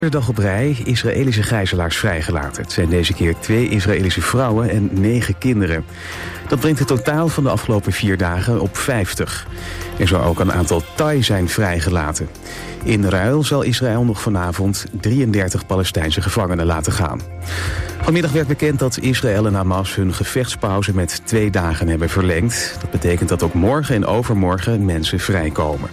De dag op rij Israëlische gijzelaars vrijgelaten. Het zijn deze keer 2 Israëlische vrouwen en 9 kinderen. Dat brengt het totaal van de afgelopen 4 dagen op 50. Er zou ook een aantal Thai zijn vrijgelaten. In ruil zal Israël nog vanavond 33 Palestijnse gevangenen laten gaan. Vanmiddag werd bekend dat Israël en Hamas hun gevechtspauze met 2 dagen hebben verlengd. Dat betekent dat ook morgen en overmorgen mensen vrijkomen.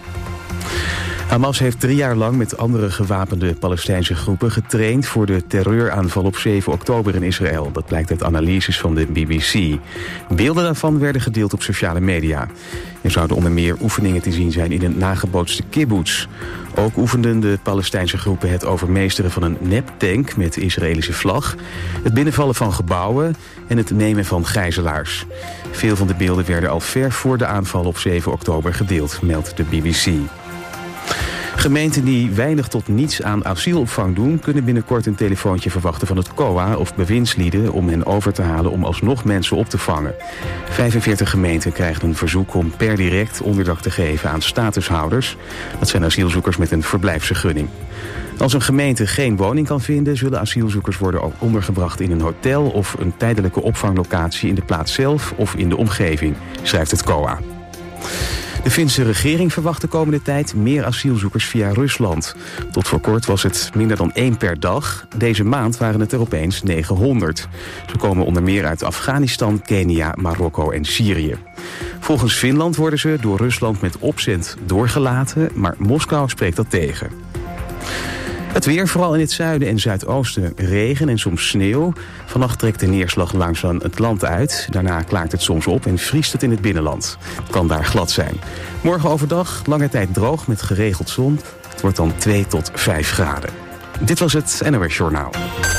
Hamas heeft 3 jaar lang met andere gewapende Palestijnse groepen getraind voor de terreuraanval op 7 oktober in Israël. Dat blijkt uit analyses van de BBC. Beelden daarvan werden gedeeld op sociale media. Er zouden onder meer oefeningen te zien zijn in een nagebootste kibbutz. Ook oefenden de Palestijnse groepen het overmeesteren van een neptank met Israëlische vlag, het binnenvallen van gebouwen en het nemen van gijzelaars. Veel van de beelden werden al ver voor de aanval op 7 oktober gedeeld, meldt de BBC. Gemeenten die weinig tot niets aan asielopvang doen, kunnen binnenkort een telefoontje verwachten van het COA of bewindslieden om hen over te halen om alsnog mensen op te vangen. 45 gemeenten krijgen een verzoek om per direct onderdak te geven aan statushouders. Dat zijn asielzoekers met een verblijfsvergunning. Als een gemeente geen woning kan vinden, zullen asielzoekers worden ook ondergebracht in een hotel of een tijdelijke opvanglocatie in de plaats zelf of in de omgeving, schrijft het COA. De Finse regering verwacht de komende tijd meer asielzoekers via Rusland. Tot voor kort was het minder dan 1 per dag. Deze maand waren het er opeens 900. Ze komen onder meer uit Afghanistan, Kenia, Marokko en Syrië. Volgens Finland worden ze door Rusland met opzet doorgelaten, maar Moskou spreekt dat tegen. Het weer, vooral in het zuiden en zuidoosten, regen en soms sneeuw. Vannacht trekt de neerslag langzaam het land uit. Daarna klaart het soms op en vriest het in het binnenland. Het kan daar glad zijn. Morgen overdag lange tijd droog met geregeld zon. Het wordt dan 2 tot 5 graden. Dit was het NOS Journaal.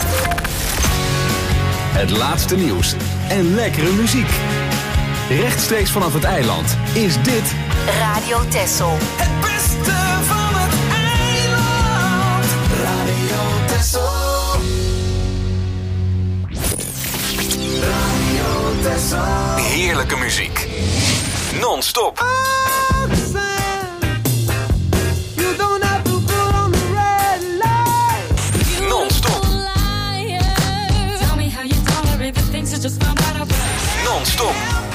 Het laatste nieuws en lekkere muziek. Rechtstreeks vanaf het eiland is dit Radio Texel. Het beste van het eiland. Radio Texel. Radio Texel. heerlijke muziek. Non-stop. Non-stop. Non-stop.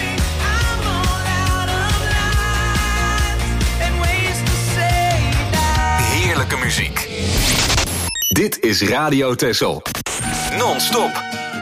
Heerlijke muziek. Dit is Radio Texel. Non-stop.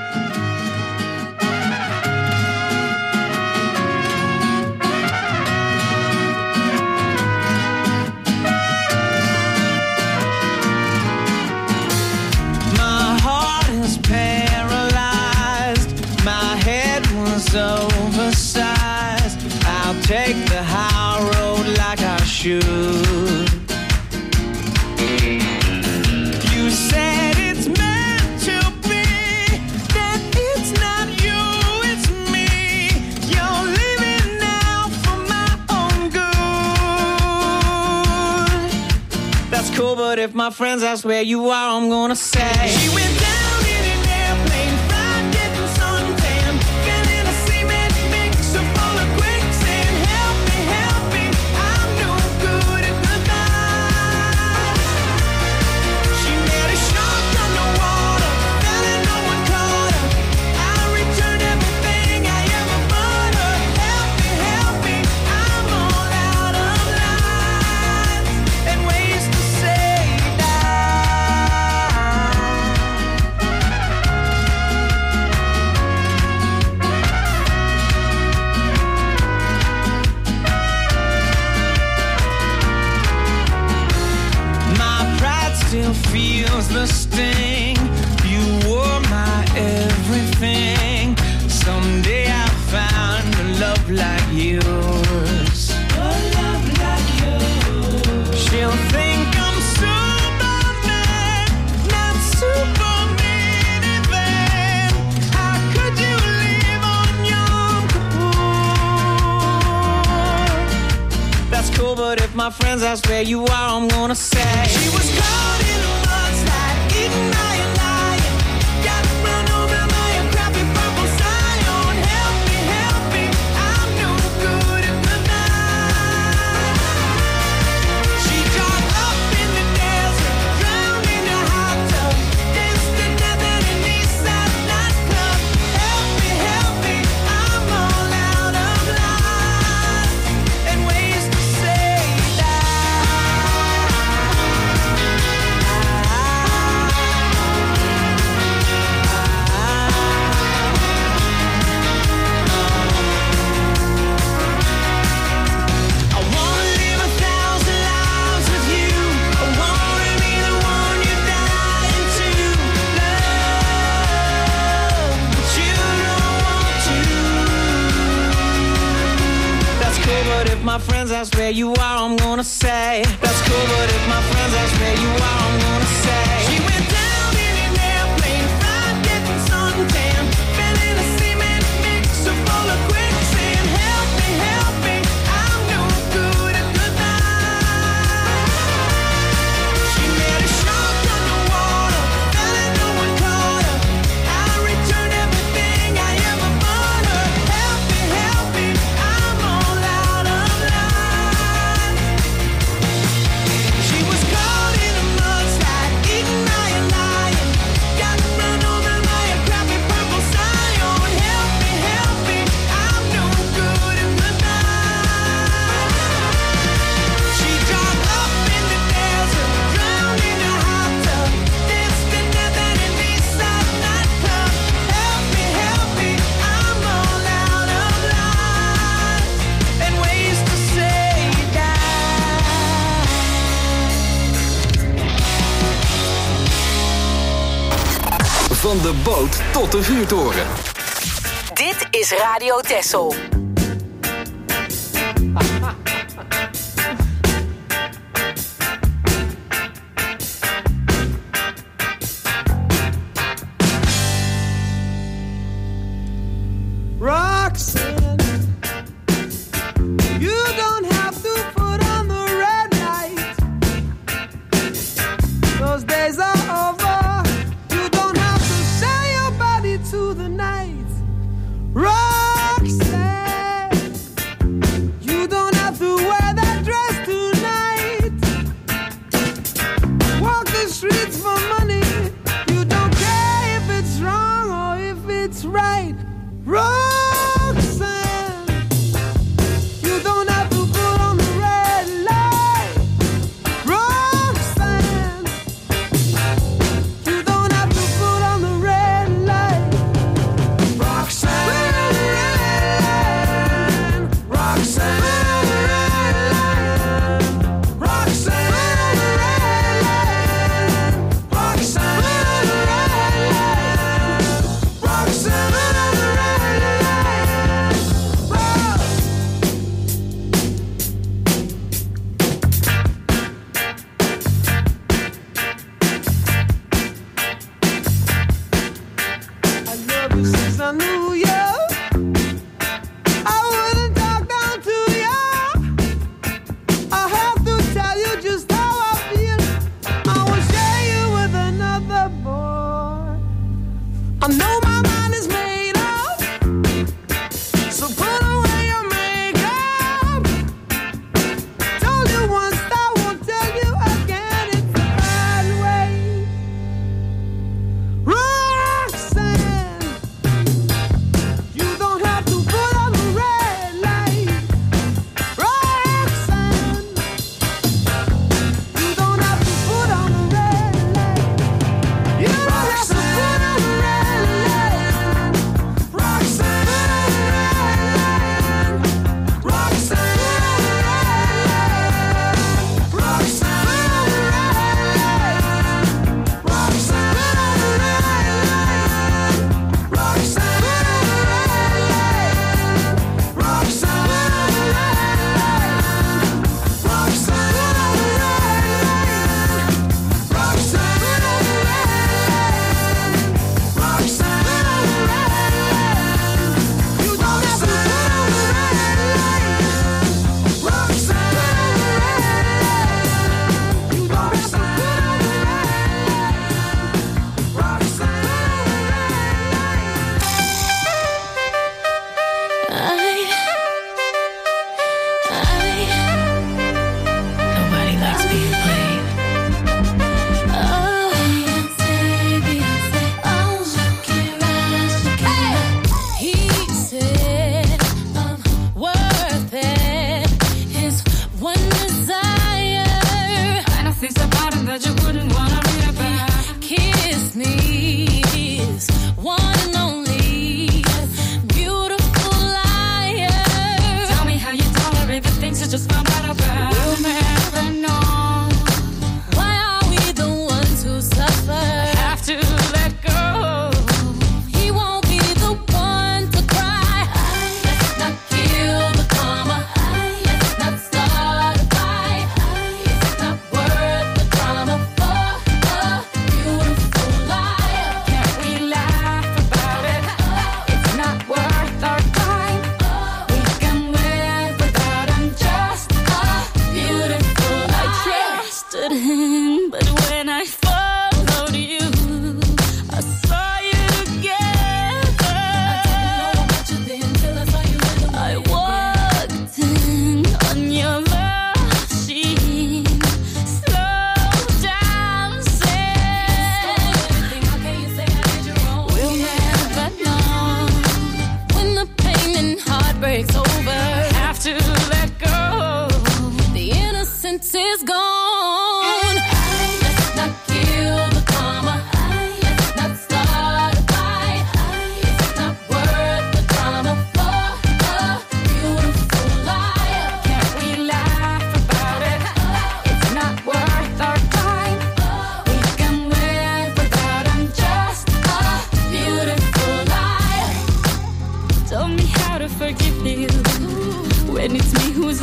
Oversized, I'll take the high road like I should. You said it's meant to be, that it's not you, it's me. You're living now for my own good. That's cool, but if my friends ask where you are, I'm gonna say she went down. Feels the sting. You were my everything. Someday I'll find a love like yours. A love like yours. She'll think I'm Superman, not Superman even. How could you live on Yom Kippur? That's cool, but if my friends ask where you are, I'm gonna say she was caught in a mudslide, eating lion. Got run over by a crappy purple Zion. Help me, I'm no good at the night. She got up in the desert, drowned in the high ask where you are, I'm gonna say that's cool, but if my friends ask where you are, I'm gonna say she went down in an airplane, fried, getting suntan, fell in a cement mixer full of quicksand. Help me, I'm no good at goodbye. She met a shark underwater, fell and no one caught her. I returned everything I ever bought her. Help me, I'm all out of line. She was caught in a mudslide, eaten by a lion, got run over by a crappy purple scion. Help me, I'm no good at goodbye. She dropped up in the desert, drowned in a hot tub, danced to death at an Eastside nightclub. Help me, I'm all out of line and ways to say die. Van de boot tot de vuurtoren. Dit is Radio Texel. Roxanne, you don't have to put on the red light. Those days are over. You don't have to sell your body to the night. Roxanne, you don't have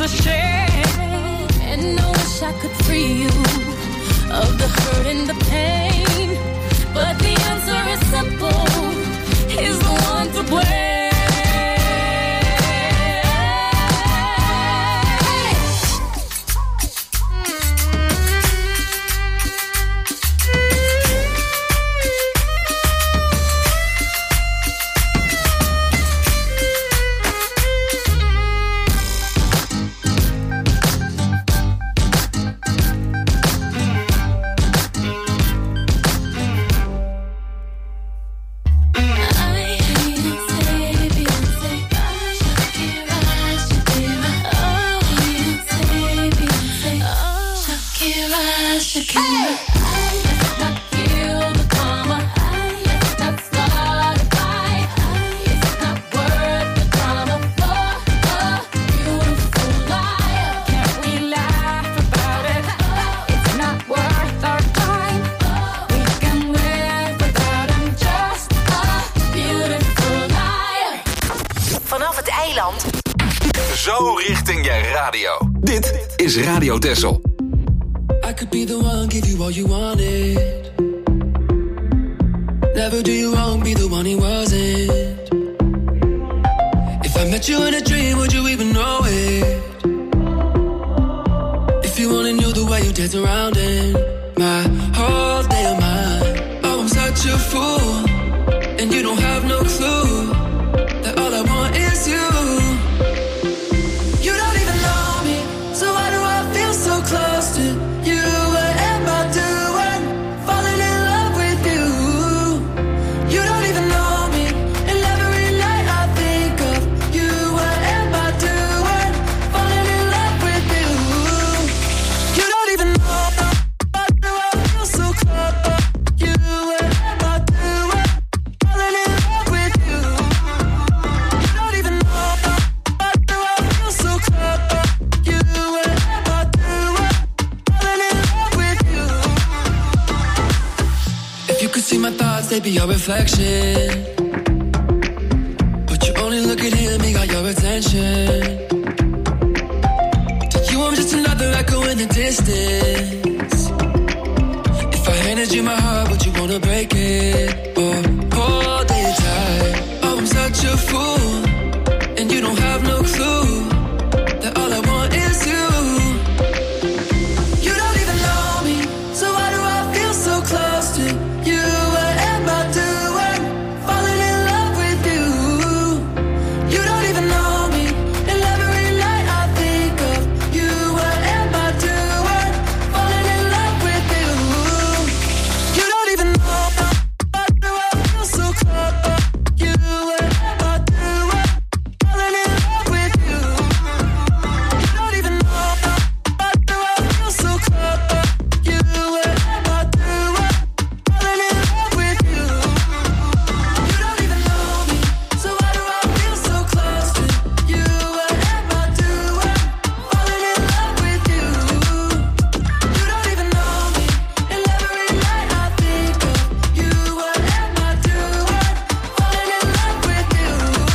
share. And I wish I could free you of the hurt and the pain. But the answer is simple. He's the one to blame. Zo richting je radio. Dit is Radio Texel. I could be the one, give you all you wanted. Never do you wrong, be the one he wasn't. If I met you in a dream, would you even know it? If you only knew the way you dance around in my whole day of mine. Oh, I'm such a fool, and you don't have no clue that all I want is you. You don't even know me, so why do I feel so close to you? What am I doing? Falling in love with you. You don't even know me, and every night I think of you. What am I doing? Falling in love with you. You don't even know, why do I feel so close to you? What am I doing? Falling in love with you. You don't even know, why do I feel so close to you? What am I doing? Falling in love with you. If you could see my thoughts, they'd be your reflection. But you only look at him, he got your attention. To you, I'm just another echo in the distance. If I handed you my heart, would you wanna break it? Or hold it tight? Oh, I'm such a fool, and you don't have no clue that all I want is you. You don't even know me, so why do I feel so close to you? What am I doing? Falling in love with you. You don't even know me, and every night I think of you. What am I doing? Falling in love with you. You don't even know, why do I feel so close to you? What am I doing? Falling in love with you. You don't even know, why do I feel so close to you? What am I doing? Falling in love with you. You don't even know me, so why do I feel so close to you? What am I doing? Falling in love with you. You don't even know me, and every night I think of you. What am I doing? Falling in love with you.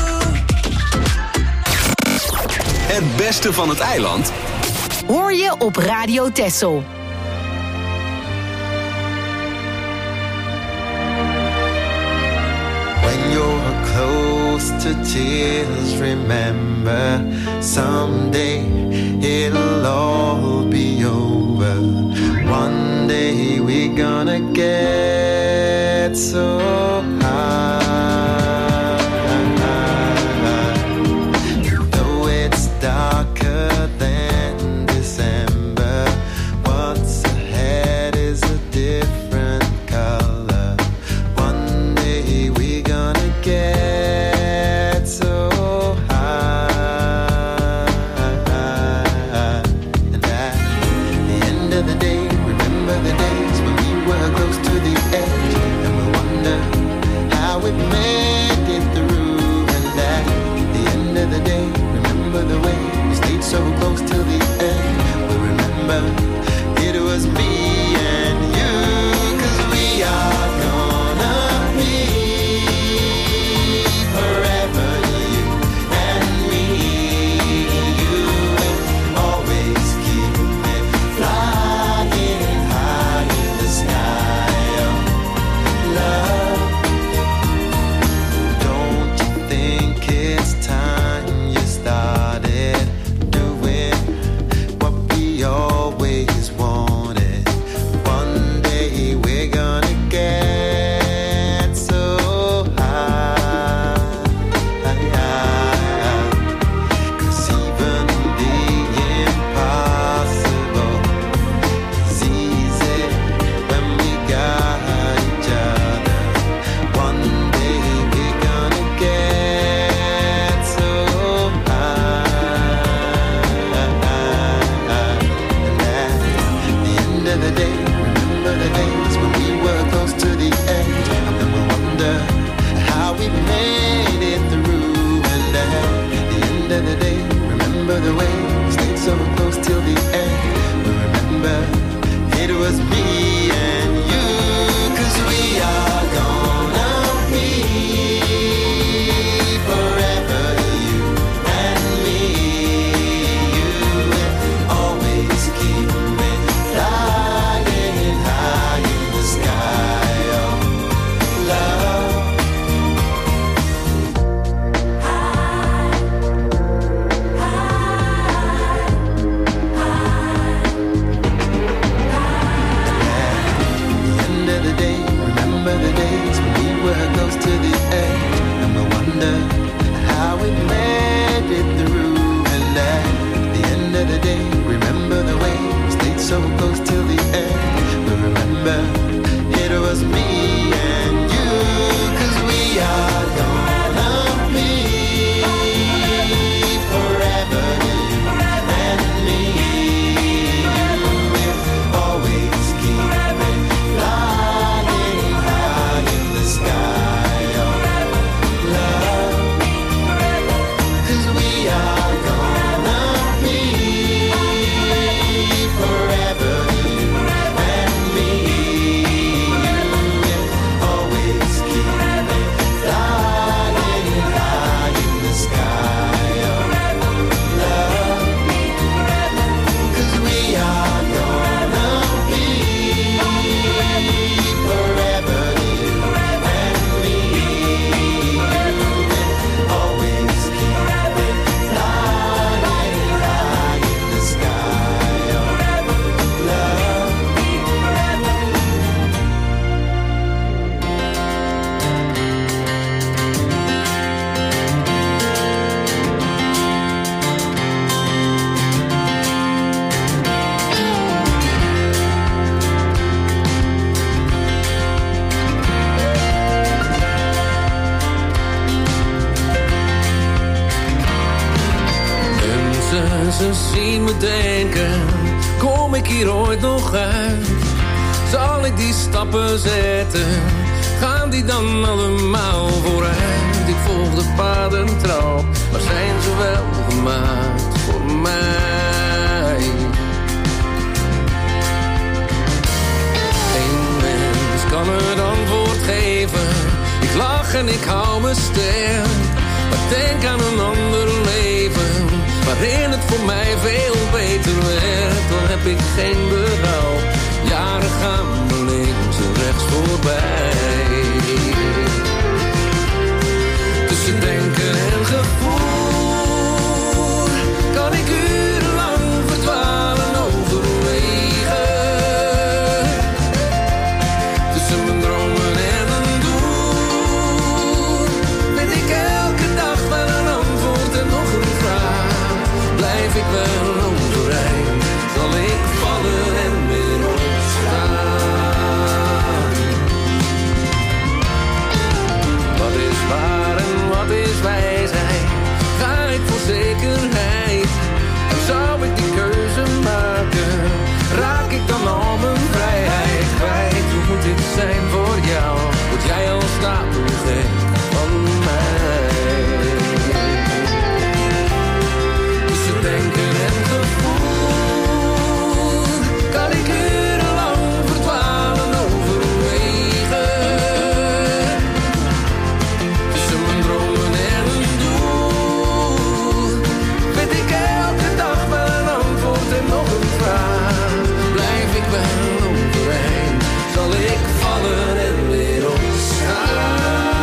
Het beste van het eiland Hoor je op Radio Texel. When you're close to tears, remember someday it'll all be over. One day we're gonna get so high. Though it's darker than December, what's ahead is a different color. One day we're gonna get so high. And at the end of the day, remember the days when we were close to the edge, and we wonder mensen zien me denken, kom ik hier ooit nog uit? Zal ik die stappen zetten, gaan die dan allemaal vooruit? Ik volg de paden trouw, maar zijn ze wel gemaakt voor mij? Eén mens kan het antwoord geven, ik lach en ik hou me sterk. Maar denk aan een ander leven, waarin het voor mij veel beter werd. Dan heb ik geen berouw, jaren gaan me links en rechts voorbij. Tussen denken en gevoel kan ik urenlang verdwalen overwegen. Tussen mijn dromen en een doel vind ik elke dag wel een antwoord en nog een vraag. Blijf ik wel overeind, zal ik vallen en weer opstaan. Wat is waar en wat is wijsheid? Ga ik voor zekerheid? En zou ik die keuze maken? Raak ik dan al mijn vrijheid kwijt? Hoe moet dit zijn voor jou? Word jij al stapelgek van mij? Tussen denken en gevoel kan ik urenlang verdwalen overwegen. Tussen mijn dromen en een doel vind ik elke dag wel een antwoord en nog een vraag. Blijf ik wel overeind, zal ik vallen en weer opstaan.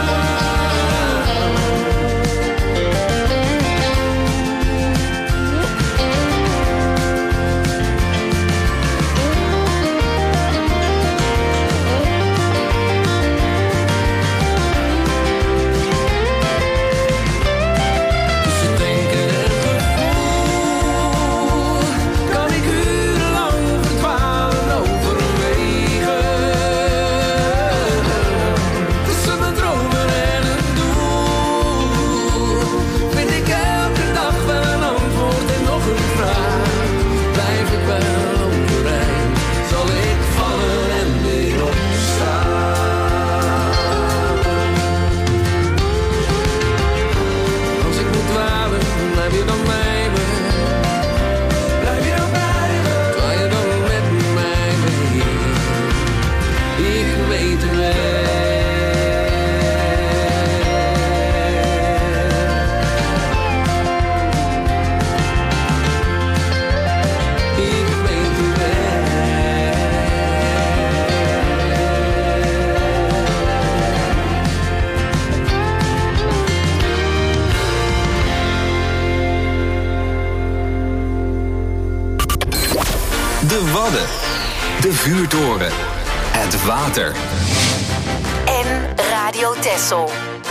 Tussen denken en gevoel kan ik urenlang verdwalen overwegen. Tussen mijn dromen en een doel vind ik elke dag wel een antwoord en nog een vraag. Blijf ik wel overeind, zal ik vallen en weer opstaan. Als ik moet dwalen, blijf je dan bij me? Blijf je dan bij me? Dwaal je dan met mij mee? Ik weet het wel. Ik weet het wel. De Wadden. De vuurtoren. Het water. En Radio Texel.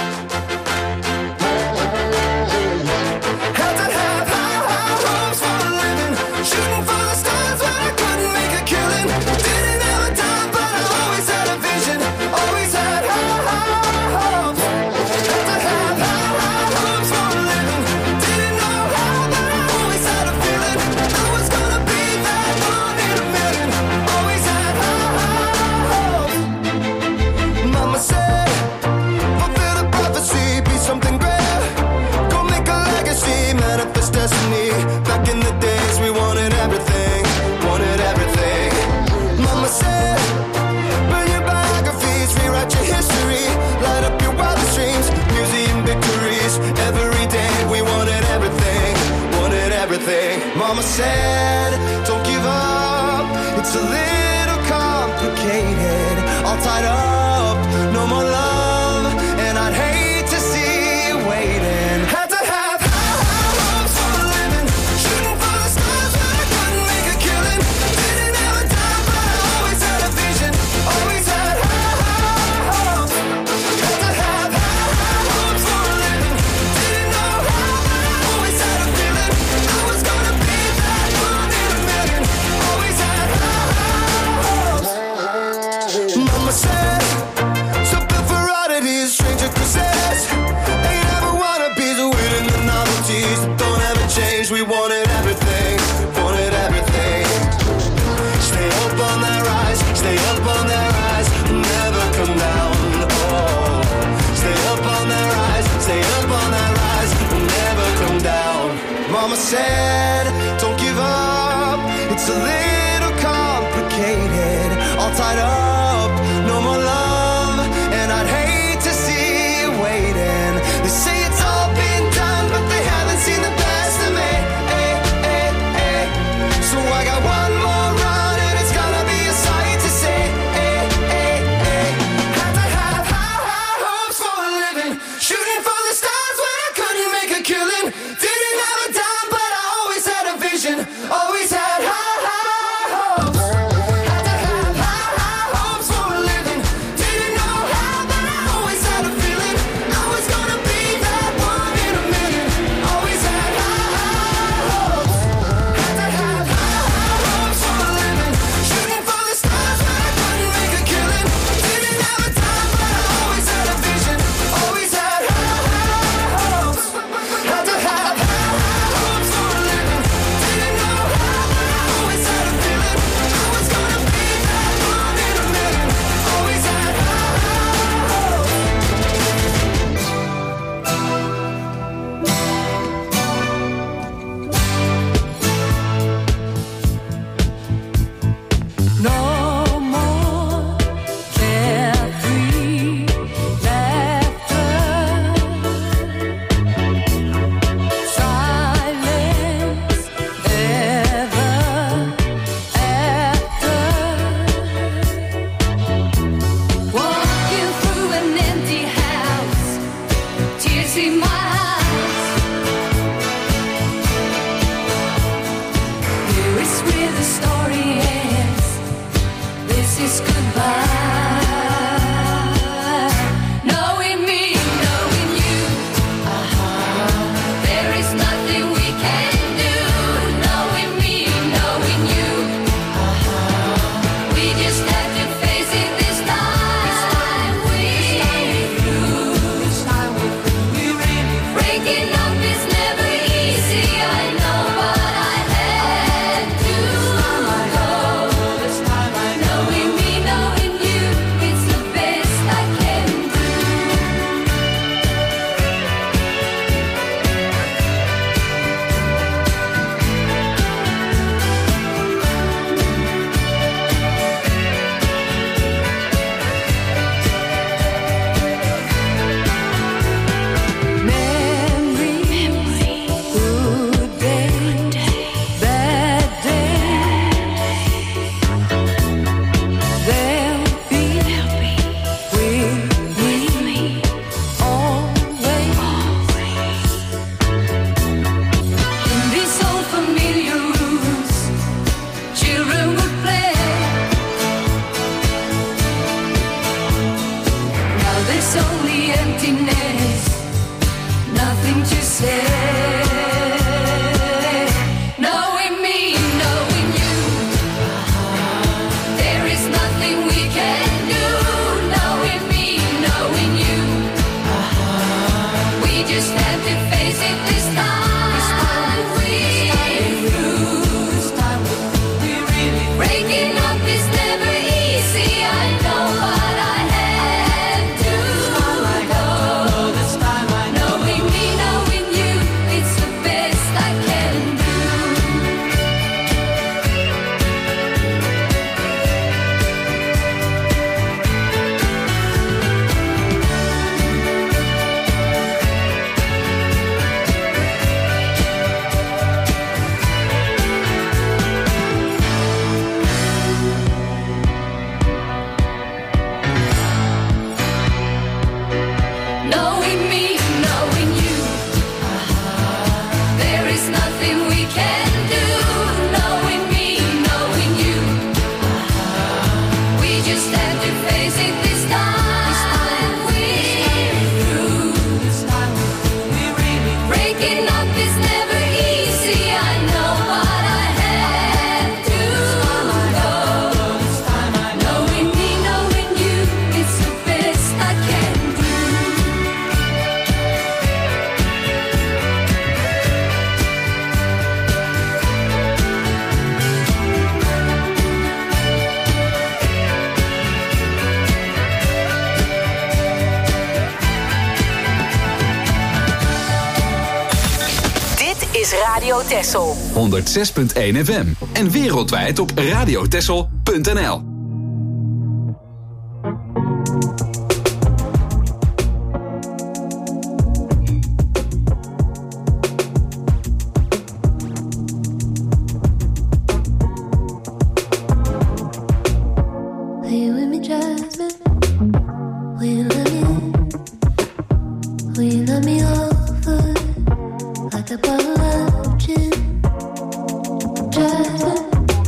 Had to have high hopes for a living, shooting for the stars when I couldn't make a killing. Didn't have a dime, but I always had a vision, always had high hopes. Had to have high hopes for a living, didn't know how, but I always had a feeling I was gonna be that one in a million. Always had high hopes. Mama said, fulfill the prophecy, be something great. Go make a legacy, manifest destiny. Back in the days we wanted everything, wanted everything. Mama said, burn your biographies, rewrite your history, light up your wildest dreams, museum victories. Every day we wanted everything, wanted everything. Mama said, don't give up, it's a little complicated, all tied up, no more love, and I'd hate to see you waiting. Had to have high hopes for a living, shooting for the stars when I couldn't make a killing. Didn't have a dime, but I always had a vision, always had high hopes. Had to have high hopes for a living, didn't know how, but I always had a feeling I was gonna be that one it's only emptiness, nothing to say. Knowing me, knowing you, there is nothing we can do. Knowing me, knowing you, we just have to face it this time. Breaking up is never easy, I know, but I have to go. This time I know. Knowing me, knowing you, it's the best I can do. Knowing me, knowing you, there is nothing we can do. Knowing me, knowing you, we just have to face it this time. We're through. Breaking up is never easy, I know, but I have to go. Knowing me, knowing you, it's the best I can do. Dit is Radio Texel. 106.1 FM en wereldwijd op radiotexel.nl. Will you with me, Jasmine? Will you let me in? Will you let me over like a bottle of gin? Jasmine.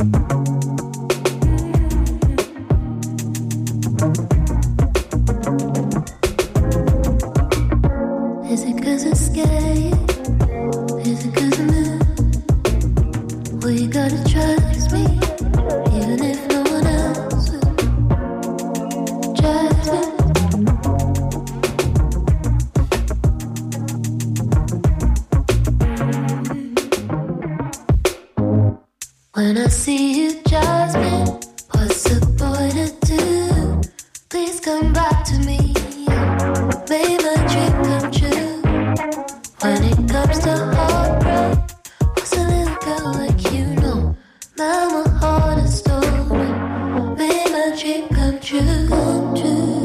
Is it 'cause it's scared? Is it 'cause I'm in? Well, you gotta trust me, even if no one else will. Jasmine. When I see you, Jasmine, what's the boy to do? Please come back to me. Make my dream come true. When it comes to heartbreak, what's a little girl like you know? Now my heart is stolen. Make my dream come true, come true.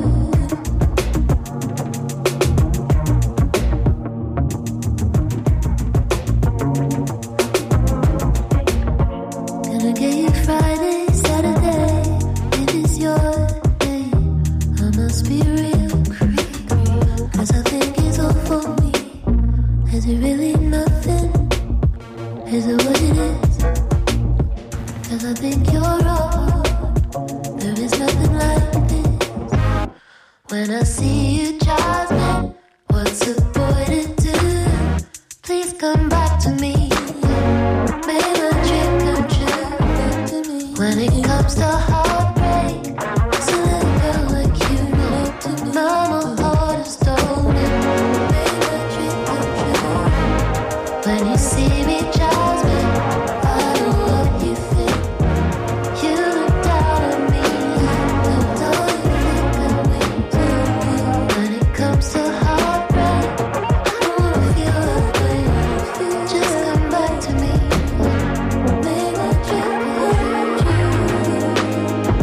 Gonna get you Friday, Saturday. It is your day. I must be real creep, 'cause I think it's all for me. Is it really nothing? Is it what it is? 'Cause I think you're wrong. There is nothing like this. When I see you, Jasmine, what's a boy to do? Please come back to me. Make my dream come true. When it comes to heartbreak, what's a little girl like you know? Now my heart is stolen. Make my dream come true. When you see me, Jasmine, I know what you think. You look down on me, and all you think of me too. When it comes to heartbreak, I don't wanna feel that way. Just come back to me. Make my dream come true.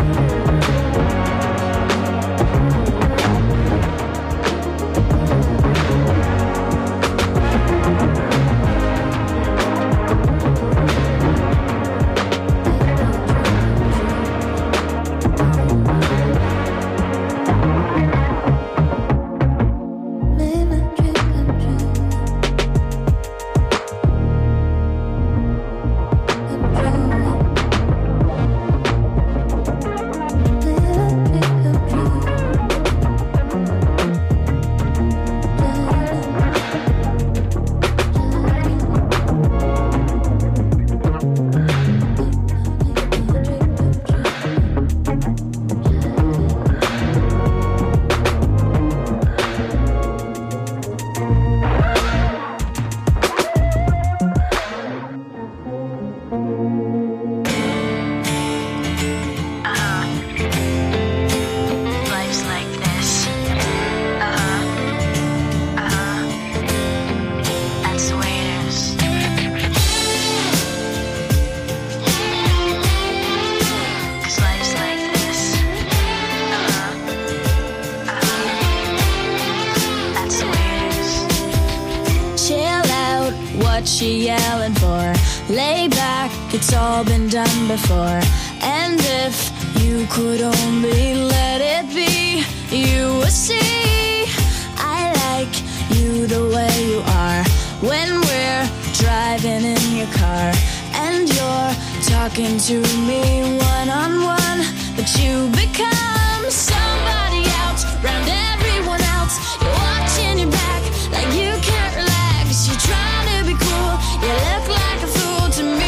she yelling for? Lay back, it's all been done before. And if you could only let it be, you would see I like you the way you are. When we're driving in your car and you're talking to me one-on-one, but you become somebody else, round everyone else. You're watching your back like you can't relax. You're trying to be cool, you look like a fool to me.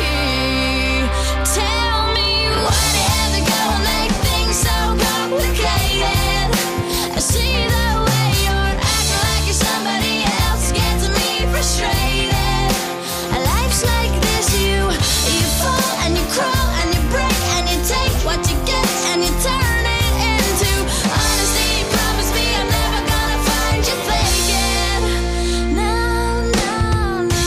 Tell me why do you have to go and make things so complicated? I see the way you're acting like you're somebody else, gets me frustrated. Life's like this, you fall and you crawl and you break and you take what you get and you turn it into honesty. Promise me I'm never gonna find you faking. No, no, no.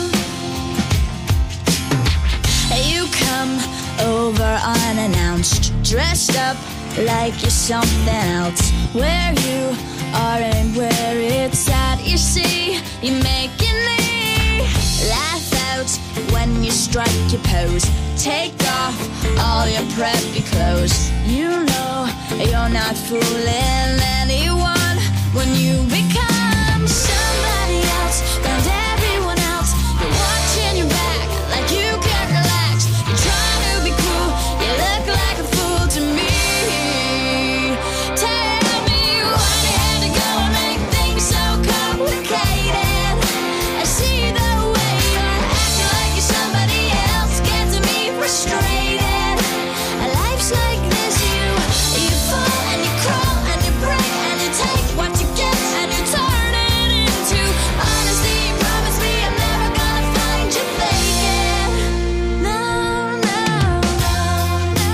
You come over unannounced, dressed up like you're something else. Where you are and where it's at, you see, you're making me laugh out when you strike your pose. Take off all your preppy clothes. You know you're not fooling anyone when you become somebody else, round everyone else. You're watching your back like you can't relax. You're trying to be cool, you look like a fool to me. Tell me why do you have to go and make things so complicated? I see the way you're acting like you're somebody else, gets me frustrated. Life's like this, you fall and you crawl and you break and you take what you get and you turn it into honesty. Promise me I'm never gonna find you faking. No, no, no, no,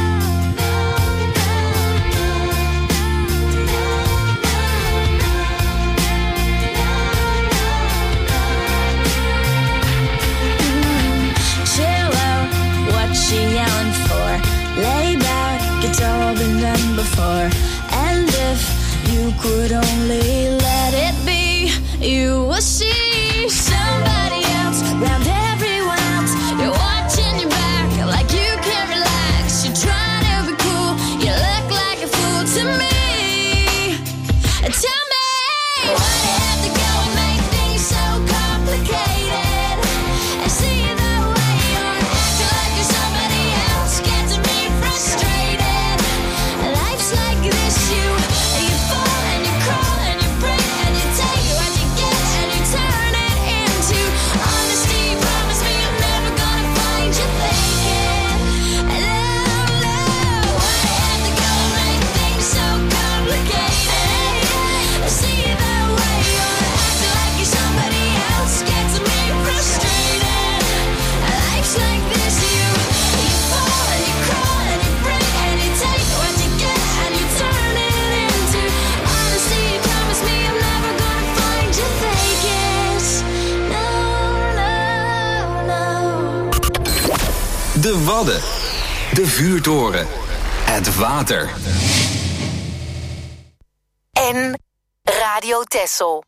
chill out, what she yelling for? Lay back, it's all been done before. And if you could only let it be, you will see somebody else, round everyone else. You're watching your back like you can't relax. You're trying to be cool, you look like a fool to me. Tell me why do you have to go and make things so complicated? I see the way you're acting like you're somebody else, gets me frustrated. Life's like this, you fall and you crawl and you break and you take what you get and you turn it into honesty. Promise me I'm never gonna find you faking. No, no, why do you have to go and make things so complicated? I see the way you're acting like you're somebody else, gets me frustrated. Life's like this, you fall and you crawl and you break and you take what you get and you turn it into honesty. Promise me I'm never gonna find you faking. No, no, no. De Wadden. De vuurtoren. Het water. En Radio Texel.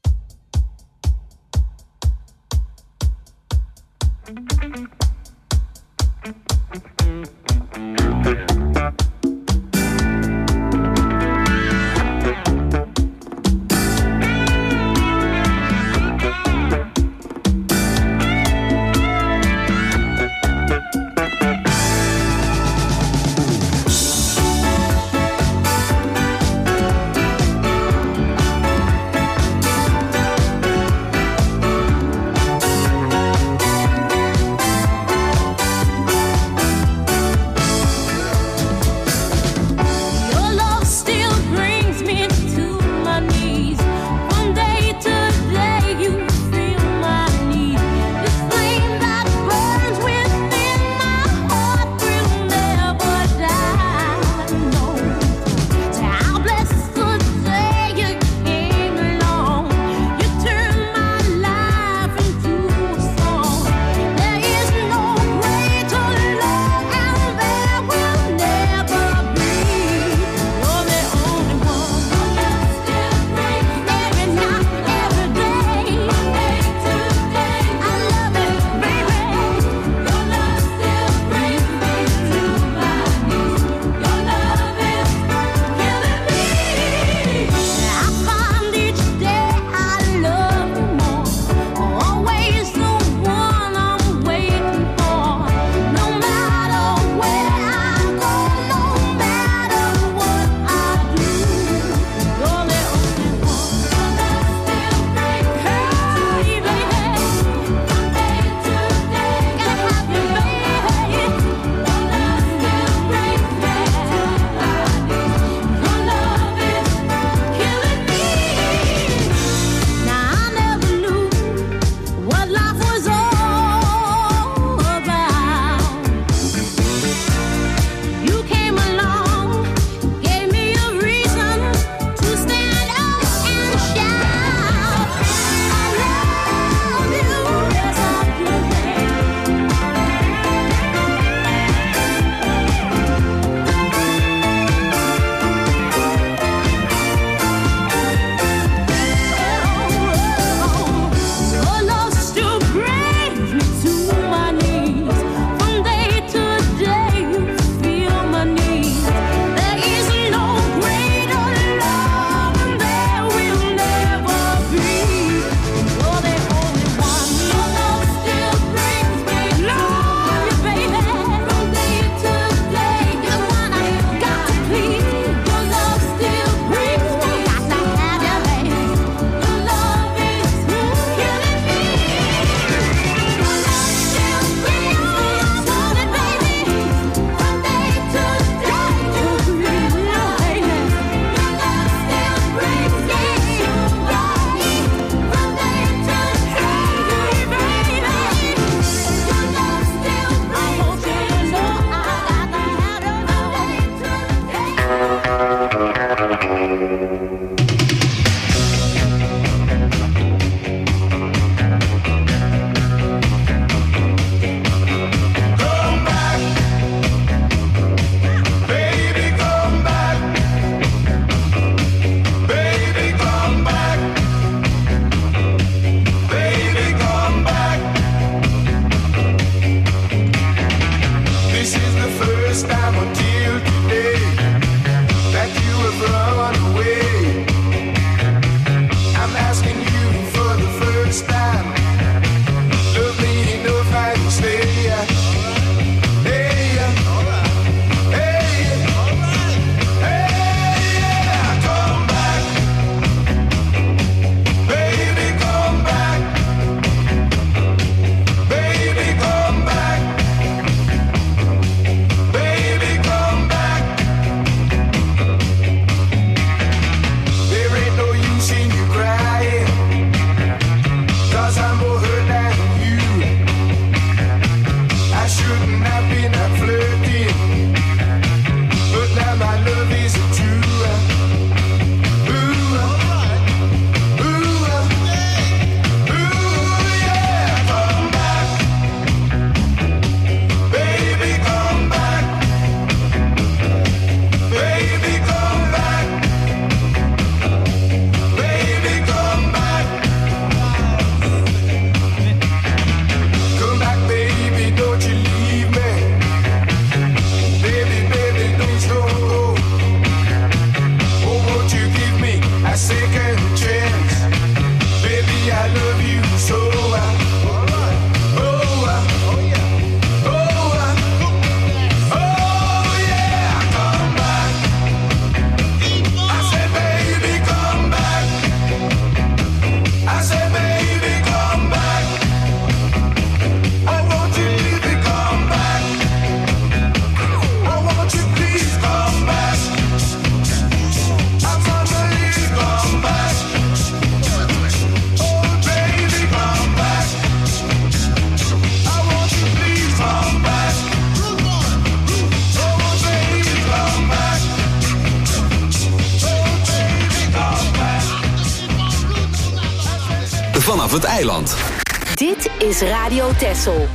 vanaf het eiland. Dit is Radio Texel.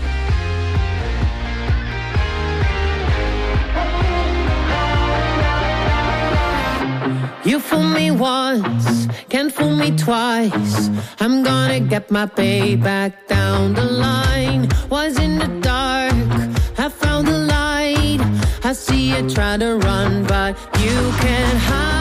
You fool me once, can't fool me twice. I'm gonna get my payback down the line. Was in the dark, I found the light. I see you try to run, but you can't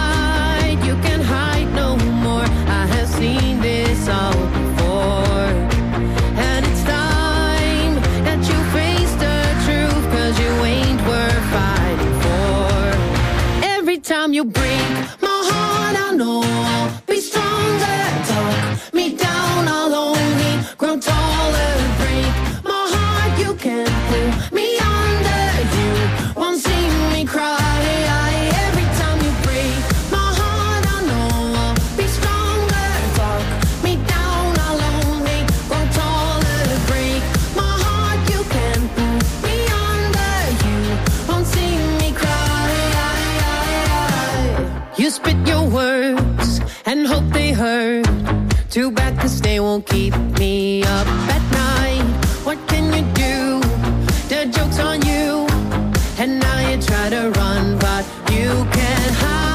hide no more. I have seen this all before. And it's time that you face the truth, 'cause you ain't worth fighting for. Every time you break my heart, I know I'll be stronger. Talk me down, I'll only grow taller. Break my heart, you can't pull me under. You won't see me cry. Every time you break my heart, I know I'll be stronger. Talk me down, I'll only grow taller. Break my heart, you can't pull me under. You won't see me cry. You spit your words and hope they hurt. Too bad 'cause they won't keep me up at night. What can you do? The joke's on you. And now you try to run, but you can't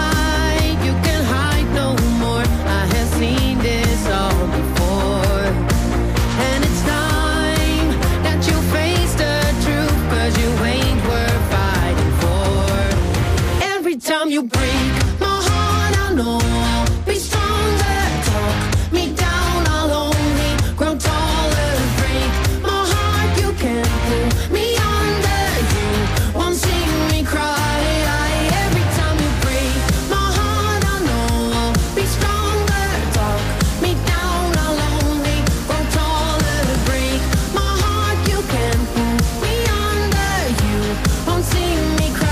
hide no more. I have seen this all before. And it's time that you face the truth, 'cause you ain't worth fighting for. Every time you break my heart, I know I'll be stronger. Talk me down, I'll only grow taller. Break my heart, you can't pull me under. You won't see me cry. Every time you break my heart, I know I'll be stronger. Talk me down, I'll only grow taller. Break my heart, you can't pull me under. You won't see me cry.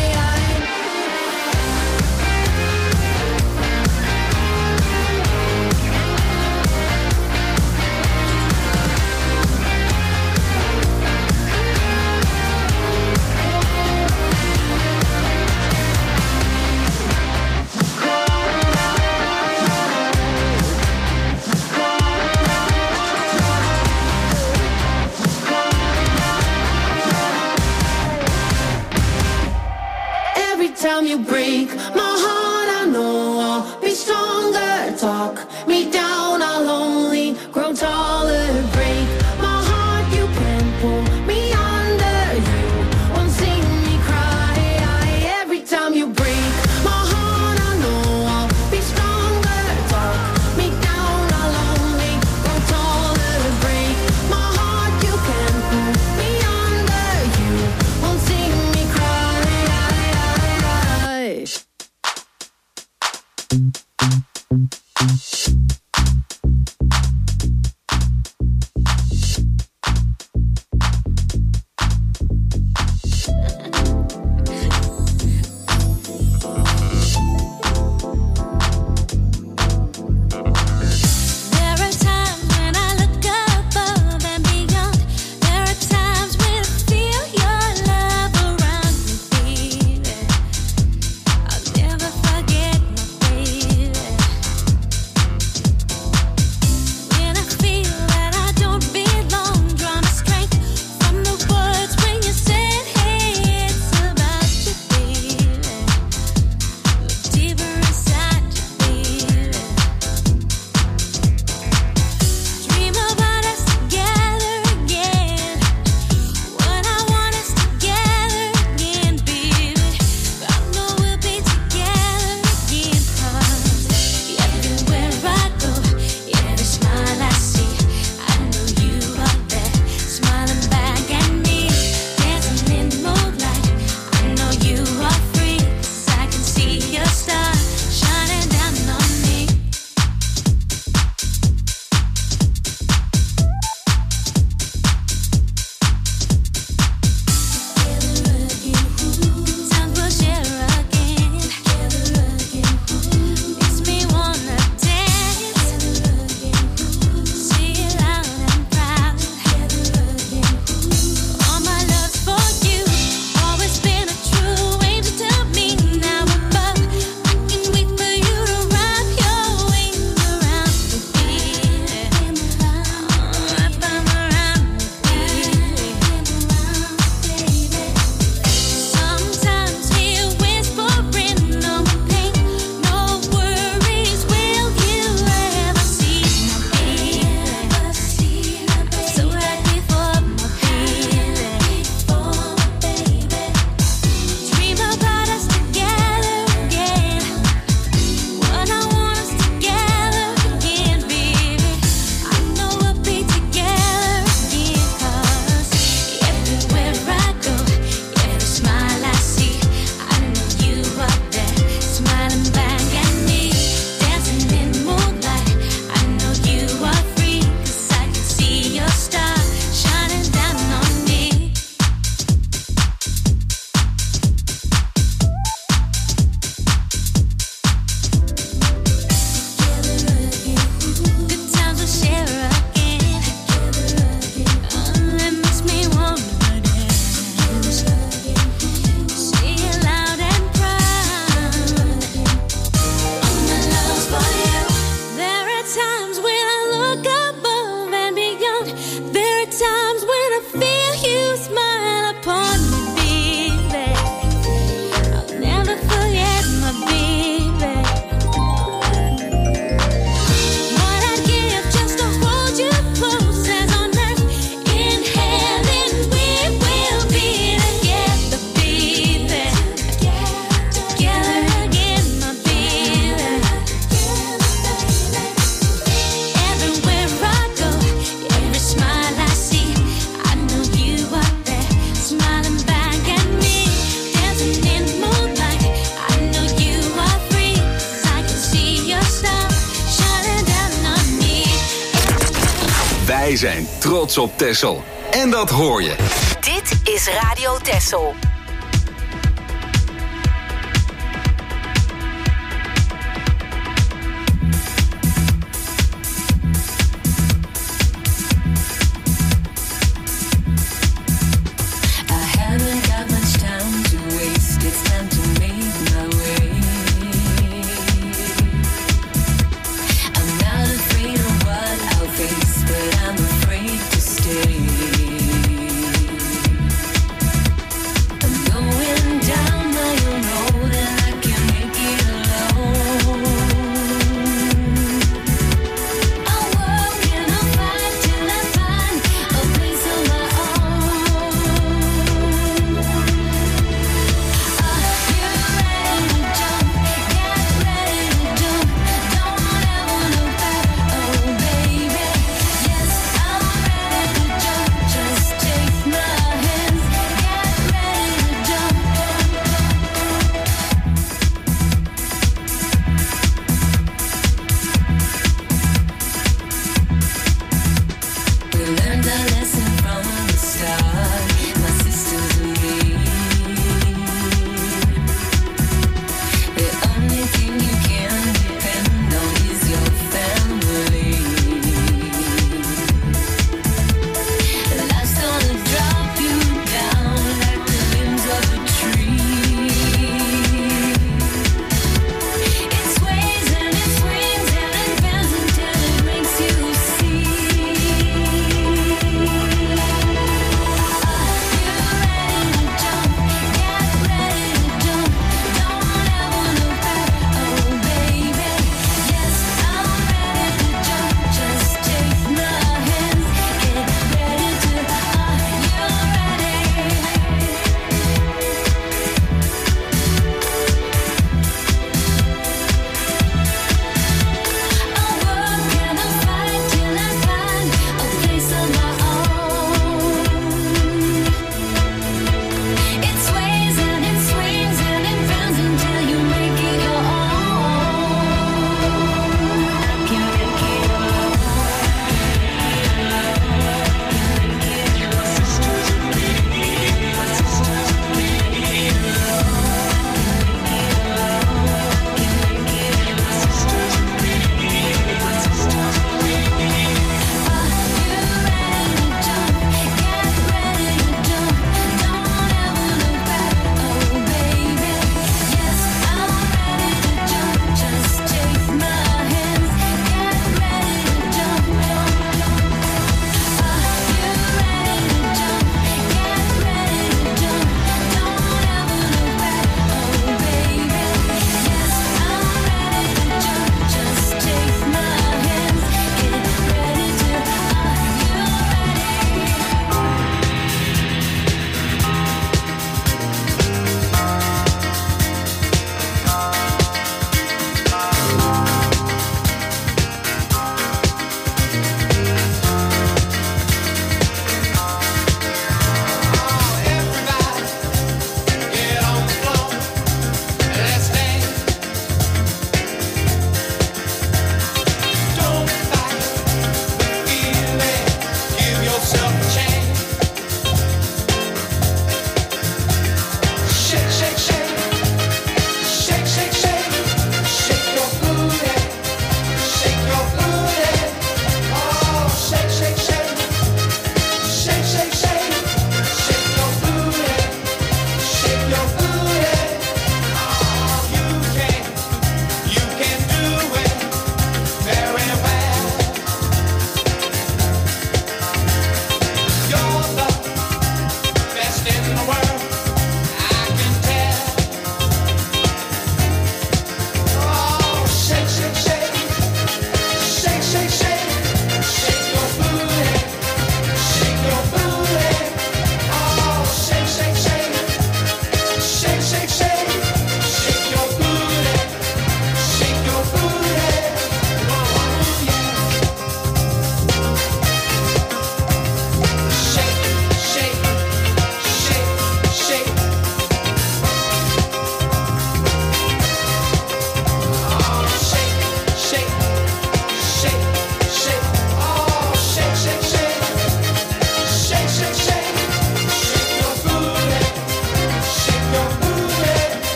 Every time you break my heart, I know I'll be stronger. Talk me down, I'll only grow taller. Break my heart, you can't pull me under. You won't see me cry. Every time you break my heart, I know I'll be stronger. Talk me down, I'll only grow taller. Break my heart, you can't pull me under. You won't see me cry. Wij zijn trots op Texel. En dat hoor je. Dit is Radio Texel. I'm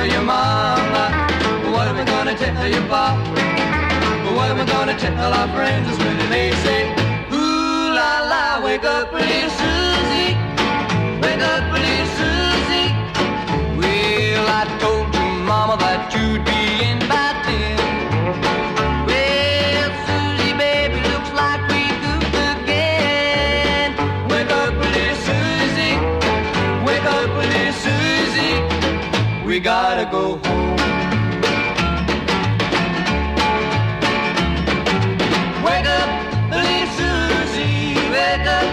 tell your mama? What are we gonna tell your pop? What are we gonna tell our friends when they say, ooh la la, wake up, little Susie, wake up, little Susie. Well, I told your mama that you'd be in by 10. Well, Susie, baby, looks like we goofed again. Wake up, little Susie, wake up, little Susie. We gotta go home. Wake up, little Susie, wake up.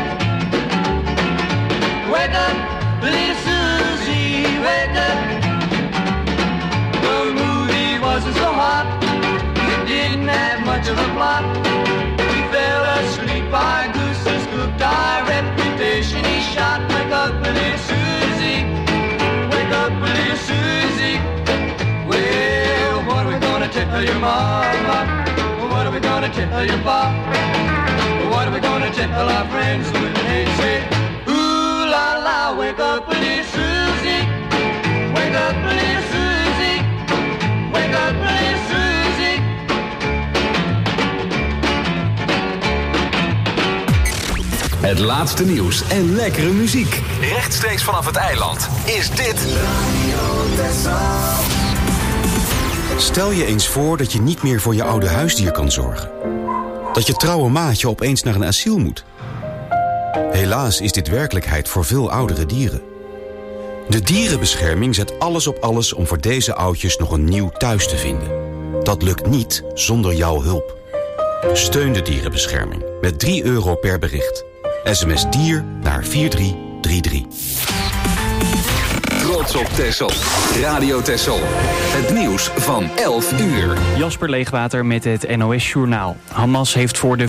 Wake up, little Susie, wake up. The movie wasn't so hot, it didn't have much of a plot. We fell asleep, our gooses cooked our reputation. He shot, wake up, little Susie, wake up, little Susie. Well, what are we gonna tell your mama? What are we gonna tell your pop? What are we gonna tell our friends when they say, ooh la la, wake up, little Susie, wake up, little Susie, wake up, little Susie. Het laatste nieuws en lekkere muziek. Rechtstreeks vanaf het eiland is dit Stel je eens voor dat je niet meer voor je oude huisdier kan zorgen. Dat je trouwe maatje opeens naar een asiel moet. Helaas is dit werkelijkheid voor veel oudere dieren. De dierenbescherming zet alles op alles om voor deze oudjes nog een nieuw thuis te vinden. Dat lukt niet zonder jouw hulp. Steun de dierenbescherming met €3 per bericht. SMS dier naar 4333. Trots op Texel. Radio Texel. Het nieuws van 11 uur. Jasper Leegwater met het NOS Journaal. Hamas heeft voor de